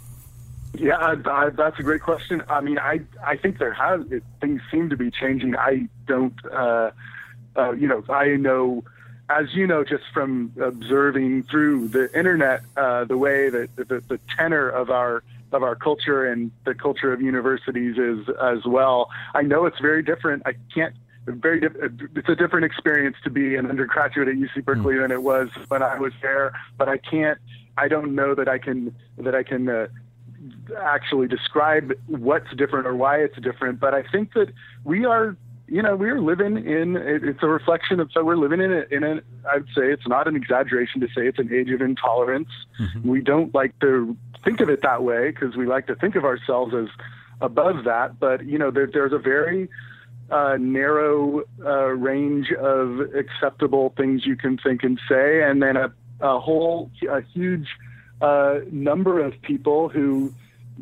Yeah, I, I, that's a great question. I mean, I I think there has it, things seem to be changing. I don't, uh, uh, you know, I know, as you know, just from observing through the internet, uh, the way that the, the tenor of our of our culture and the culture of universities is as well. I know it's very different. I can't. Very, it's a different experience to be an undergraduate at U C Berkeley mm. than it was when I was there. But I can't. I don't know that I can. That I can. Uh, actually describe what's different or why it's different. But I think that we are, you know, we are living in, it's a reflection of, so we're living in a, in a, I'd say it's not an exaggeration to say it's an age of intolerance. Mm-hmm. We don't like to think of it that way because we like to think of ourselves as above that. But, you know, there, there's a very uh, narrow uh, range of acceptable things you can think and say. And then a, a whole, a huge uh, number of people who,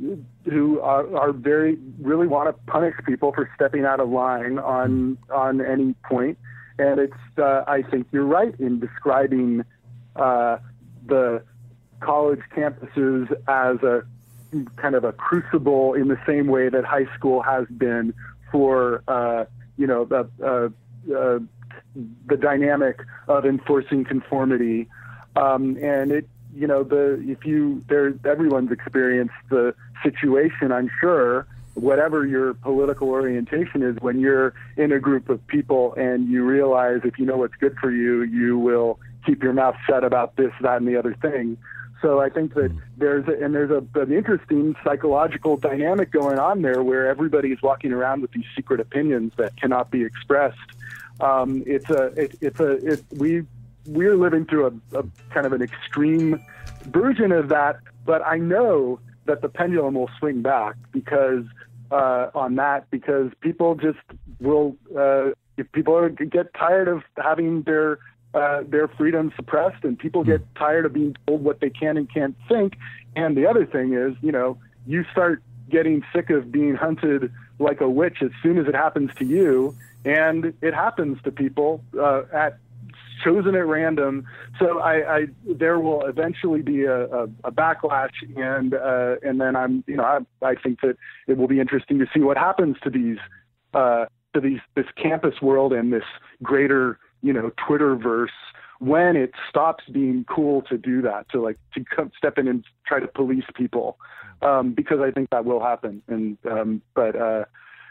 who are, are very, really want to punish people for stepping out of line on, on any point. And it's, uh, I think you're right in describing uh, the college campuses as a kind of a crucible in the same way that high school has been for, uh, you know, the, uh, uh, the dynamic of enforcing conformity. Um, and it, you know, the, if you, there, everyone's experienced the situation, I'm sure, whatever your political orientation is, when you're in a group of people and you realize if you know what's good for you, you will keep your mouth shut about this, that, and the other thing. So I think that there's a, and there's a, an interesting psychological dynamic going on there where everybody is walking around with these secret opinions that cannot be expressed. Um, it's a, it, it's a, it, we, we're living through a, a kind of an extreme version of that, but I know that the pendulum will swing back because uh, on that, because people just will, uh, if people are, get tired of having their Uh, their freedom suppressed, and people get tired of being told what they can and can't think. And the other thing is, you know, you start getting sick of being hunted like a witch as soon as it happens to you, and it happens to people uh, at chosen at random. So I, I there will eventually be a, a, a backlash, and uh, and then I'm, you know, I, I think that it will be interesting to see what happens to these uh, to these this campus world and this greater, you know, Twitterverse, when it stops being cool to do that, to like to come, step in and try to police people, um, because I think that will happen. And um, but uh,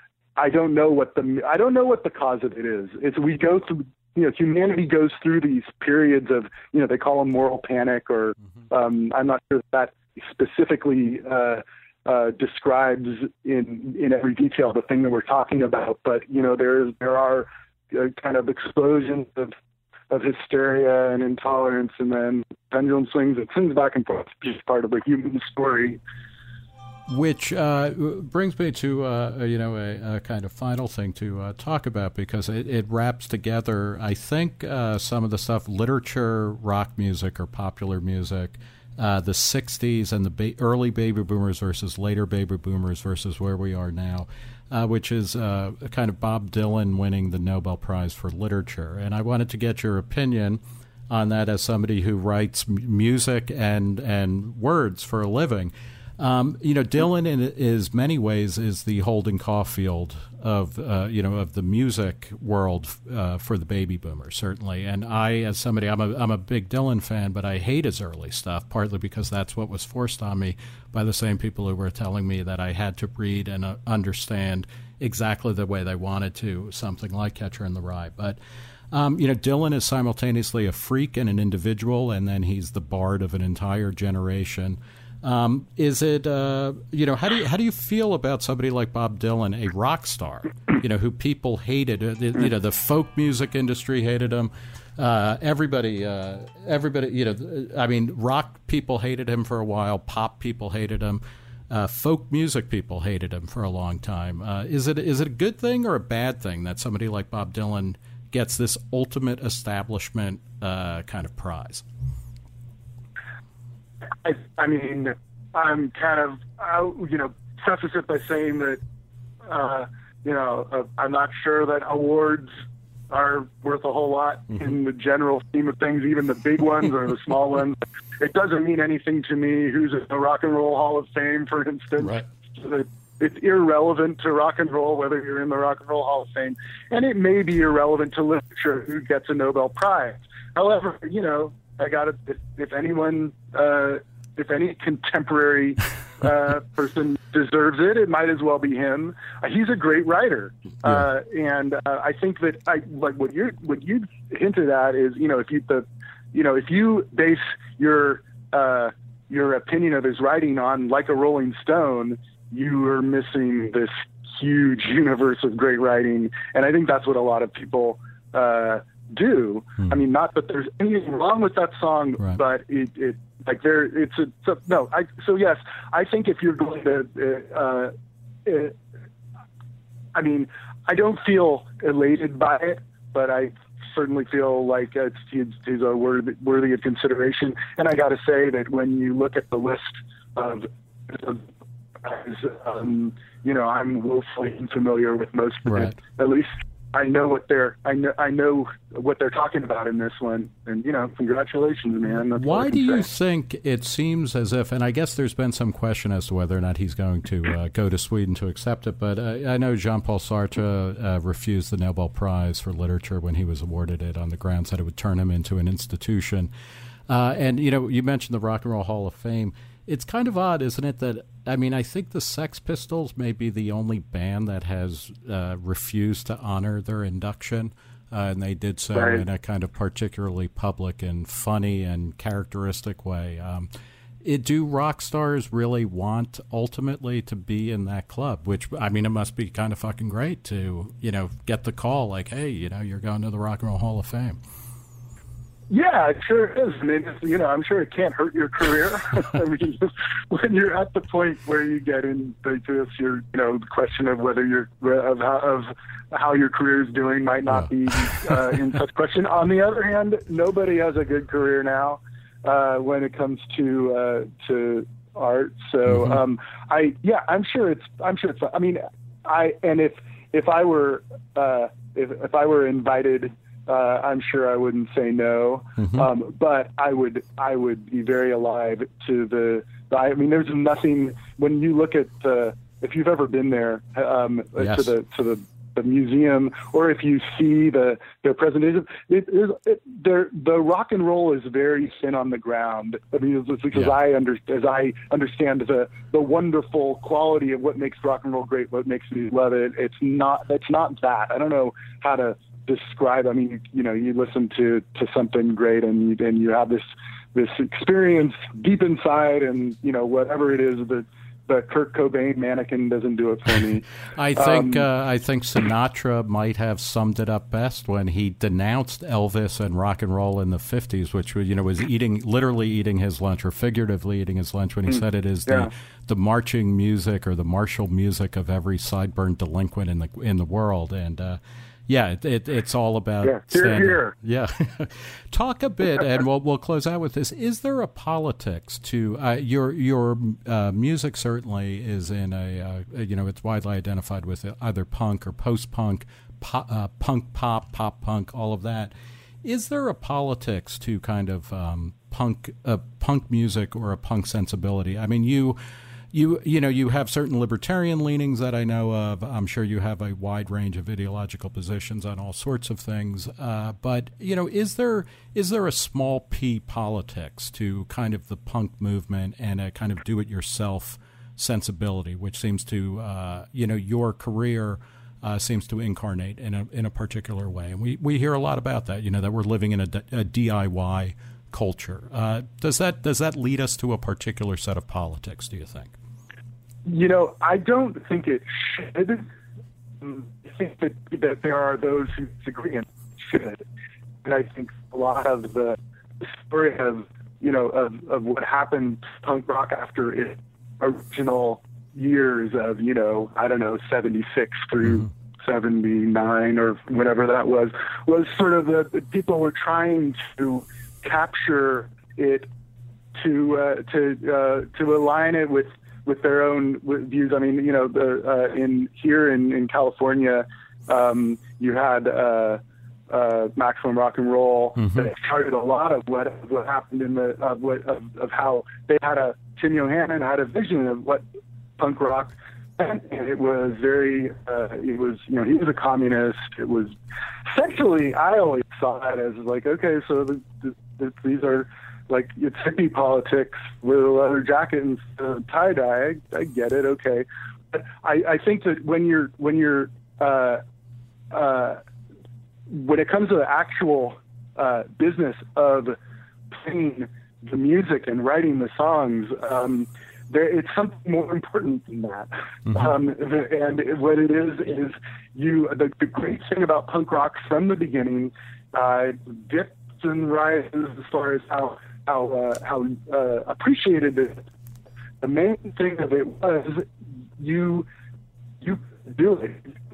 I don't know what the I don't know what the cause of it is. It's we go through, you know, humanity goes through these periods of, you know, they call them moral panic, or mm-hmm. um, I'm not sure if that specifically uh, uh, describes in in every detail the thing that we're talking about. But you know, there there are Uh, kind of explosions of of hysteria and intolerance, and then pendulum swings, it swings back and forth. It's just part of the human story. Which uh, brings me to uh, you know a, a kind of final thing to uh, talk about, because it, it wraps together, I think, uh, some of the stuff, literature, rock music, or popular music, uh, the sixties and the ba- early baby boomers versus later baby boomers versus where we are now. Uh, which is uh, kind of Bob Dylan winning the Nobel Prize for Literature. And I wanted to get your opinion on that as somebody who writes m- music and, and words for a living. Um, you know, Dylan in is many ways is the Holden Caulfield of, uh, you know, of the music world uh, for the baby boomers, certainly. And I, as somebody, I'm a, I'm a big Dylan fan, but I hate his early stuff, partly because that's what was forced on me by the same people who were telling me that I had to read and uh, understand exactly the way they wanted to, something like Catcher in the Rye. But, um, you know, Dylan is simultaneously a freak and an individual, and then he's the bard of an entire generation. Um, is it, uh, you know, how do you, how do you feel about somebody like Bob Dylan, a rock star, you know, who people hated, uh, the, you know, the folk music industry hated him. Uh, everybody, uh, everybody, you know, I mean, rock people hated him for a while. Pop people hated him. Uh, folk music people hated him for a long time. Uh, is it, is it a good thing or a bad thing that somebody like Bob Dylan gets this ultimate establishment, uh, kind of prize? I, I mean, I'm kind of, I, you know, preface it by saying that, uh, you know, uh, I'm not sure that awards are worth a whole lot mm-hmm. in the general scheme of things, even the big ones or the small ones. It doesn't mean anything to me who's in the Rock and Roll Hall of Fame, for instance. Right. So it's irrelevant to rock and roll whether you're in the Rock and Roll Hall of Fame, and it may be irrelevant to literature who gets a Nobel Prize. However, you know, I got to, if, if anyone, uh, if any contemporary uh, person deserves it, it might as well be him. Uh, he's a great writer. Yeah. Uh, and uh, I think that I, like what you what you hinted at is, you know, if you, the, you know, if you base your, uh, your opinion of his writing on Like a Rolling Stone, you are missing this huge universe of great writing. And I think that's what a lot of people uh, do. Hmm. I mean, not that there's anything wrong with that song, right. but it, it like there, it's a, it's a no. I, so yes, I think if you're going to, uh, uh, I mean, I don't feel elated by it, but I certainly feel like it's, it's, it's a worthy, worthy of consideration. And I got to say that when you look at the list of, of um, you know, I'm woefully unfamiliar with most of right. it. At least I know what they're I know I know what they're talking about in this one. And you know, congratulations, man. That's Why do you say. think it seems as if, and I guess there's been some question as to whether or not he's going to uh, go to Sweden to accept it, but uh, I know Jean-Paul Sartre uh, refused the Nobel Prize for Literature when he was awarded it on the grounds that it would turn him into an institution. Uh, and, you know, you mentioned the Rock and Roll Hall of Fame. It's kind of odd, isn't it, that, I mean, I think the Sex Pistols may be the only band that has uh, refused to honor their induction, uh, and they did so right. in a kind of particularly public and funny and characteristic way. Um, it, do rock stars really want, ultimately, to be in that club? Which, I mean, it must be kind of fucking great to, you know, get the call like, hey, you know, you're going to the Rock and Roll Hall of Fame. Yeah, it sure is. I mean, it's, you know, I'm sure it can't hurt your career. I mean, when you're at the point where you get into this, your, you know, the question of whether you're of how, of how your career is doing might not be uh, in such question. On the other hand, nobody has a good career now uh, when it comes to uh, to art. So, mm-hmm. um, I yeah, I'm sure it's I'm sure it's. I mean, I and if if I were uh, if if I were invited. Uh, I'm sure I wouldn't say no, mm-hmm. um, but I would I would be very alive to the. I mean, there's nothing when you look at the. If you've ever been there um, yes. to the to the, the museum, or if you see the their presentation, it, it, it, the rock and roll is very thin on the ground. I mean, it's because yeah. I under, as I understand the the wonderful quality of what makes rock and roll great, what makes me love it. It's not. It's not that. I don't know how to describe. I mean, you, you know, you listen to, to something great, and you, and you have this this experience deep inside, and you know, whatever it is, the the Kurt Cobain mannequin doesn't do it for me. I think um, uh, I think Sinatra might have summed it up best when he denounced Elvis and rock and roll in the fifties, which you know was eating literally eating his lunch or figuratively eating his lunch when he mm, said it is yeah. the the marching music or the martial music of every sideburn delinquent in the in the world, and. Uh, Yeah, it, it, it's all about yeah, here, here. Yeah, talk a bit, and we'll we'll close out with this. Is there a politics to uh, your your uh, music? Certainly is in a uh, you know it's widely identified with either punk or post punk, pop, uh, punk pop, pop punk, all of that. Is there a politics to kind of um, punk uh, punk music or a punk sensibility? I mean, you. You you know you have certain libertarian leanings that I know of. I'm sure you have a wide range of ideological positions on all sorts of things. Uh, but you know, is there is there a small p politics to kind of the punk movement and a kind of do-it-yourself sensibility, which seems to uh, you know your career uh, seems to incarnate in a in a particular way, and we, we hear a lot about that. You know that we're living in a, a D I Y culture. Uh, does that does that lead us to a particular set of politics, do you think? You know, I don't think it should. I think that, that there are those who disagree and should. And I think a lot of the story of, you know, of, of what happened to punk rock after its original years of, you know, I don't know, seventy-six through mm-hmm. seventy-nine or whatever that was, was sort of the, the people were trying to capture it to uh, to uh, to align it with with their own views. I mean, you know, the uh, in here in in California, um, you had uh, uh, Maximum Rock and Roll mm-hmm. that started a lot of what what happened in the of what of, of how they had a Tim Yohannan had a vision of what punk rock. And it was very, uh, it was, you know, he was a communist. It was essentially, I always saw it as like, okay, so the, the, the, these are like, it's hippie politics with a leather jacket and uh, tie dye. I, I get it. Okay. But I, I think that when you're, when you're, uh, uh, when it comes to the actual uh, business of playing the music and writing the songs, um, there, it's something more important than that. Mm-hmm. Um, and what it is is you. The, the great thing about punk rock from the beginning, uh, dips and rises as far as how how uh, how uh, appreciated it. The main thing of it was you you do it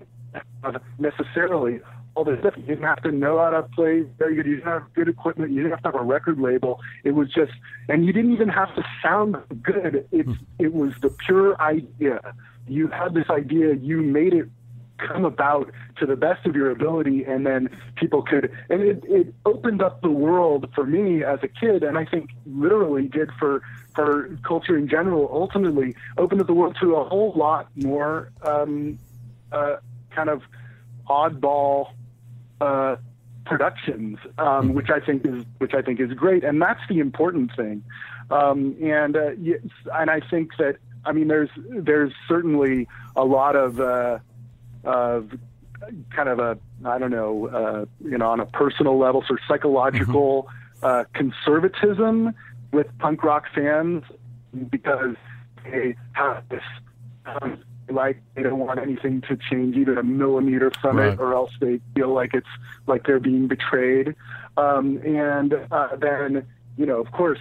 uh, necessarily. All this stuff. You didn't have to know how to play very good. You didn't have good equipment. You didn't have to have a record label. It was just, and you didn't even have to sound good. It's, it was the pure idea. You had this idea. You made it come about to the best of your ability, and then people could, and it, it opened up the world for me as a kid, and I think literally did for, for culture in general, ultimately opened up the world to a whole lot more um, uh, kind of oddball Uh, productions, um, which I think is which I think is great, and that's the important thing. Um, and uh, yes, and I think that I mean there's there's certainly a lot of uh, of kind of a I don't know uh, you know on a personal level, sort of psychological mm-hmm. uh, conservatism with punk rock fans because they have this. Um, like they don't want anything to change even a millimeter from right. it, or else they feel like it's like they're being betrayed. Um, and uh, then, you know, of course,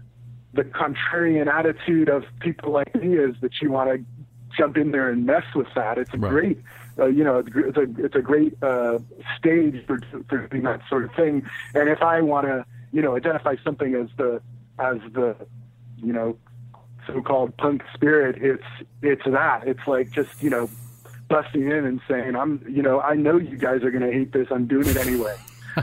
the contrarian attitude of people like me is that you want to jump in there and mess with that. It's a right. great, uh, you know, it's a it's a great uh, stage for for doing that sort of thing. And if I want to, you know, identify something as the as the, you know, so-called punk spirit, it's it's that. It's like just, you know, busting in and saying, I'm, you know, I know you guys are going to hate this. I'm doing it anyway.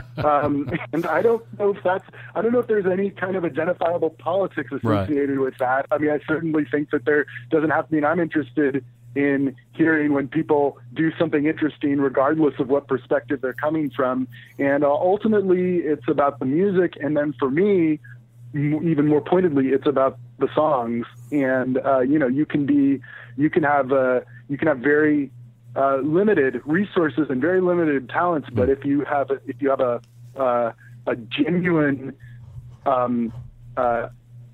um, and I don't know if that's, I don't know if there's any kind of identifiable politics associated right. with that. I mean, I certainly think that there doesn't have to be, and I'm interested in hearing when people do something interesting, regardless of what perspective they're coming from. And uh, ultimately, it's about the music. And then for me, m- even more pointedly, it's about the songs. And, uh, you know, you can be, you can have, uh, you can have very uh, limited resources and very limited talents. But if you have, a, if you have a, uh, a genuine um, uh,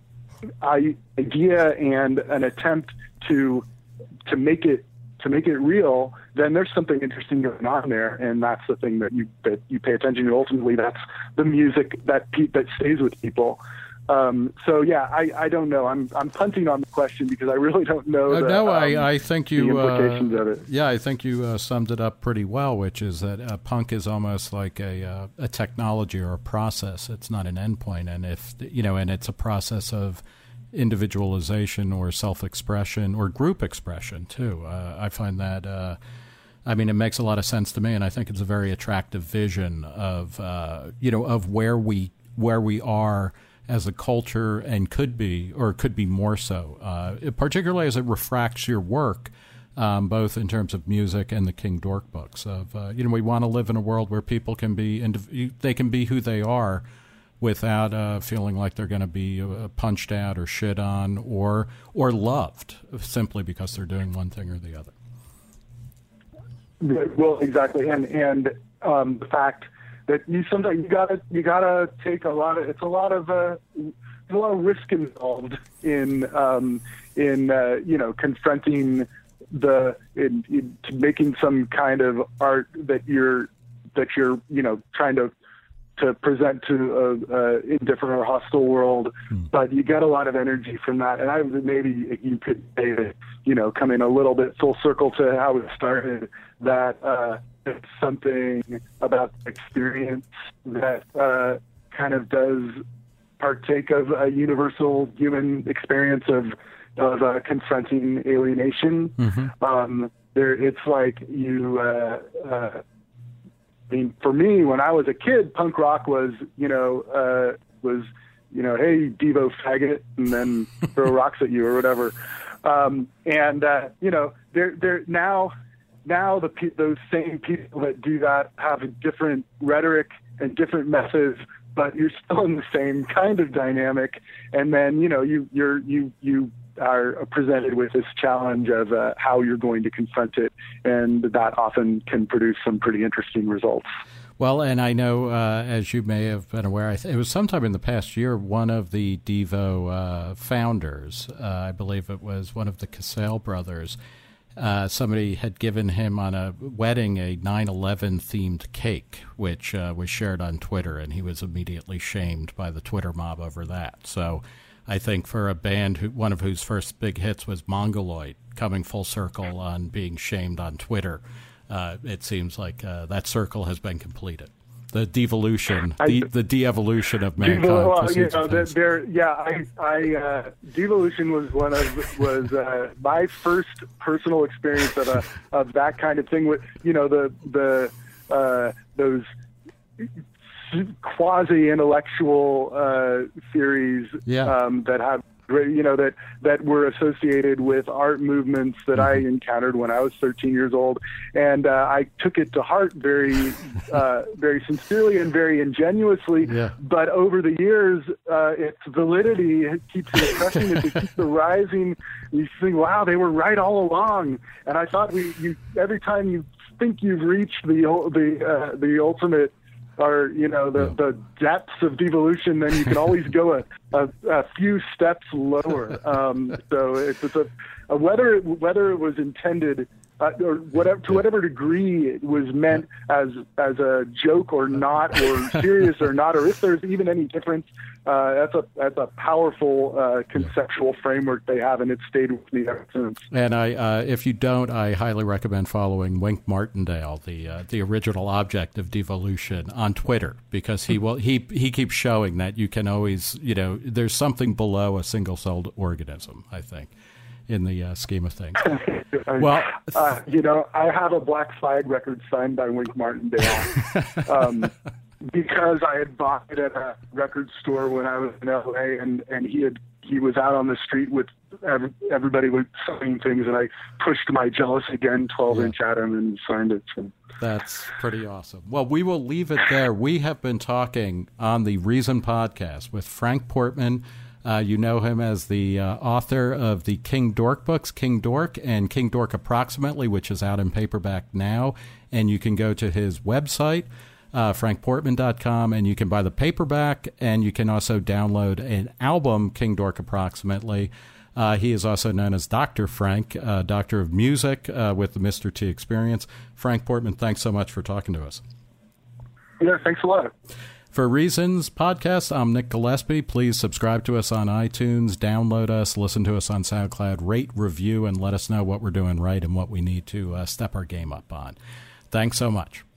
idea and an attempt to, to make it, to make it real, then there's something interesting going on there. And that's the thing that you, that you pay attention to. Ultimately, that's the music that pe- that stays with people. Um, so yeah, I, I don't know. I'm I'm punting on the question because I really don't know. Uh, the, no, um, I, I think you the implications uh, of it. Yeah, I think you uh, summed it up pretty well. Which is that uh, punk is almost like a uh, a technology or a process. It's not an endpoint, and if you know, and it's a process of individualization or self-expression or group expression too. Uh, I find that. Uh, I mean, it makes a lot of sense to me, and I think it's a very attractive vision of uh, you know of where we where we are as a culture, and could be, or could be more so, uh, particularly as it refracts your work, um, both in terms of music and the King Dork books. Of uh, you know, we want to live in a world where people can be, indiv- they can be who they are, without uh, feeling like they're going to be uh, punched out or shit on, or or loved simply because they're doing one thing or the other. Well, exactly, and and um, the fact that you sometimes you gotta you gotta take a lot of it's a lot of uh, a lot of risk involved in um, in uh, you know confronting the in, in making some kind of art that you're that you're you know trying to to present to a, a indifferent or hostile world, hmm. but you get a lot of energy from that. And I maybe you could say that you know coming a little bit full circle to how it started, that uh, it's something about the experience that uh, kind of does partake of a universal human experience of of uh, confronting alienation. Mm-hmm. Um, there, it's like you. Uh, uh, I mean, for me, when I was a kid, punk rock was, you know, uh, was, you know, hey, Devo faggot, and then throw rocks at you or whatever. Um, and uh, you know, they're they're now. Now the those same people that do that have a different rhetoric and different methods, but you're still in the same kind of dynamic. And then you know you you're you you are presented with this challenge of uh, how you're going to confront it, and that often can produce some pretty interesting results. Well, and I know, uh, as you may have been aware, I th- it was sometime in the past year, one of the Devo uh, founders, uh, I believe it was one of the Cassell brothers, uh, somebody had given him on a wedding a nine eleven themed cake, which uh, was shared on Twitter, and he was immediately shamed by the Twitter mob over that. So I think for a band, who, one of whose first big hits was Mongoloid, coming full circle on being shamed on Twitter, Uh, it seems like uh, that circle has been completed. The devolution, I, the, the de-evolution of mankind. Well, you know, there, yeah, I, I uh, devolution was one of was uh, my first personal experience of a of that kind of thing. With you know the the uh, those quasi-intellectual uh, theories yeah. um, that have. You know, that, that were associated with art movements that mm-hmm. I encountered when I was thirteen years old. And uh, I took it to heart very, uh, very sincerely and very ingenuously. Yeah. But over the years, uh, its validity keeps impressing it, it keeps rising. You think, wow, they were right all along. And I thought we, you, every time you think you've reached the, the, uh, the ultimate, or you know the, yeah. the depths of devolution, then you can always go a, a, a few steps lower. Um, so it's, it's a, a whether it, whether it was intended uh, or whatever to whatever degree it was meant as as a joke or not, or serious or not, or if there's even any difference. Uh, that's a that's a powerful uh, conceptual yeah. framework they have, and it's stayed with me ever since. And I, uh, if you don't, I highly recommend following Wink Martindale, the uh, the original object of devolution, on Twitter, because he will he he keeps showing that you can always, you know, there's something below a single-celled organism, I think, in the uh, scheme of things. Well, uh, you know, I have a Black Flag record signed by Wink Martindale. um, Because I had bought it at a record store when I was in L A, and, and he had he was out on the street with every, everybody was signing things, and I pushed my Jealous Again twelve inch yeah. at him and signed it. So. That's pretty awesome. Well, we will leave it there. We have been talking on the Reason Podcast with Frank Portman. Uh, you know him as the uh, author of the King Dork books, King Dork and King Dork Approximately, which is out in paperback now. And you can go to his website, Uh, frank portman dot com, and you can buy the paperback, and you can also download an album, King Dork Approximately. Uh, he is also known as Doctor Frank, uh, Doctor of Music uh, with the Mister T Experience. Frank Portman, thanks so much for talking to us. Yeah, thanks a lot. For Reasons Podcast, I'm Nick Gillespie. Please subscribe to us on iTunes, download us, listen to us on SoundCloud, rate, review, and let us know what we're doing right and what we need to uh, step our game up on. Thanks so much.